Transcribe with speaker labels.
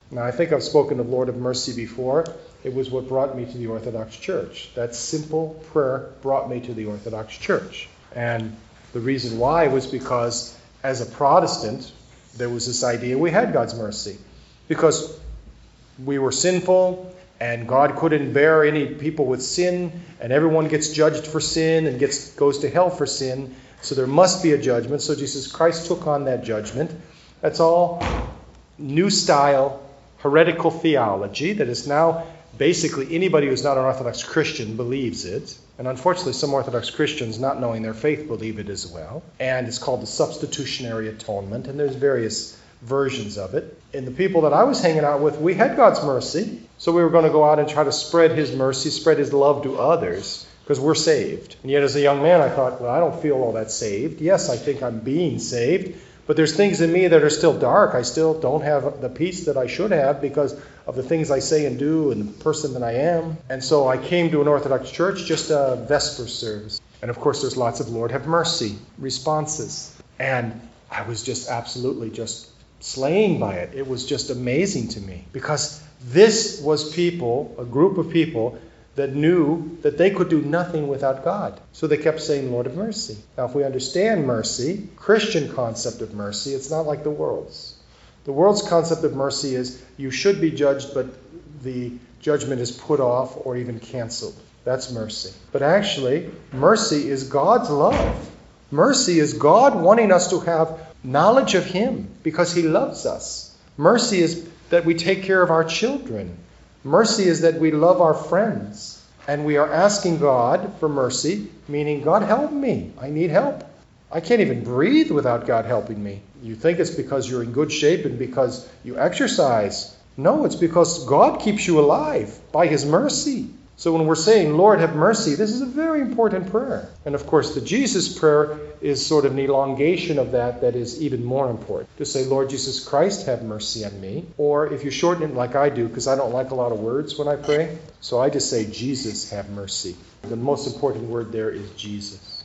Speaker 1: Now, I think I've spoken of Lord of Mercy before. It was what brought me to the Orthodox Church. That simple prayer brought me to the Orthodox Church. And the reason why was because, as a Protestant, there was this idea we had God's mercy. Because we were sinful, and God couldn't bear any people with sin, and everyone gets judged for sin and goes to hell for sin. So there must be a judgment. So Jesus Christ took on that judgment. That's all new style heretical theology that is now basically anybody who's not an Orthodox Christian believes it. And unfortunately, some Orthodox Christians, not knowing their faith, believe it as well. And it's called the substitutionary atonement, and there's various versions of it. And the people that I was hanging out with, we had God's mercy. So we were going to go out and try to spread his mercy, spread his love to others, because we're saved. And yet as a young man, I thought, well, I don't feel all that saved. Yes, I think I'm being saved, but there's things in me that are still dark. I still don't have the peace that I should have because of the things I say and do and the person that I am. And so I came to an Orthodox church, just a Vesper service. And of course, there's lots of Lord have mercy responses. And I was just absolutely just slain by it. It was just amazing to me because this was people, a group of people that knew that they could do nothing without God. So they kept saying, Lord of mercy. Now, if we understand mercy, Christian concept of mercy, it's not like the world's. The world's concept of mercy is you should be judged, but the judgment is put off or even canceled. That's mercy. But actually, mercy is God's love. Mercy is God wanting us to have knowledge of him because he loves us. Mercy is that we take care of our children. Mercy is that we love our friends. And we are asking God for mercy, meaning, God, help me. I need help. I can't even breathe without God helping me. You think it's because you're in good shape and because you exercise. No, it's because God keeps you alive by his mercy. So when we're saying, Lord, have mercy, this is a very important prayer. And of course, the Jesus prayer is sort of an elongation of that is even more important. To say, Lord Jesus Christ, have mercy on me. Or if you shorten it like I do, because I don't like a lot of words when I pray, so I just say, Jesus, have mercy. The most important word there is Jesus.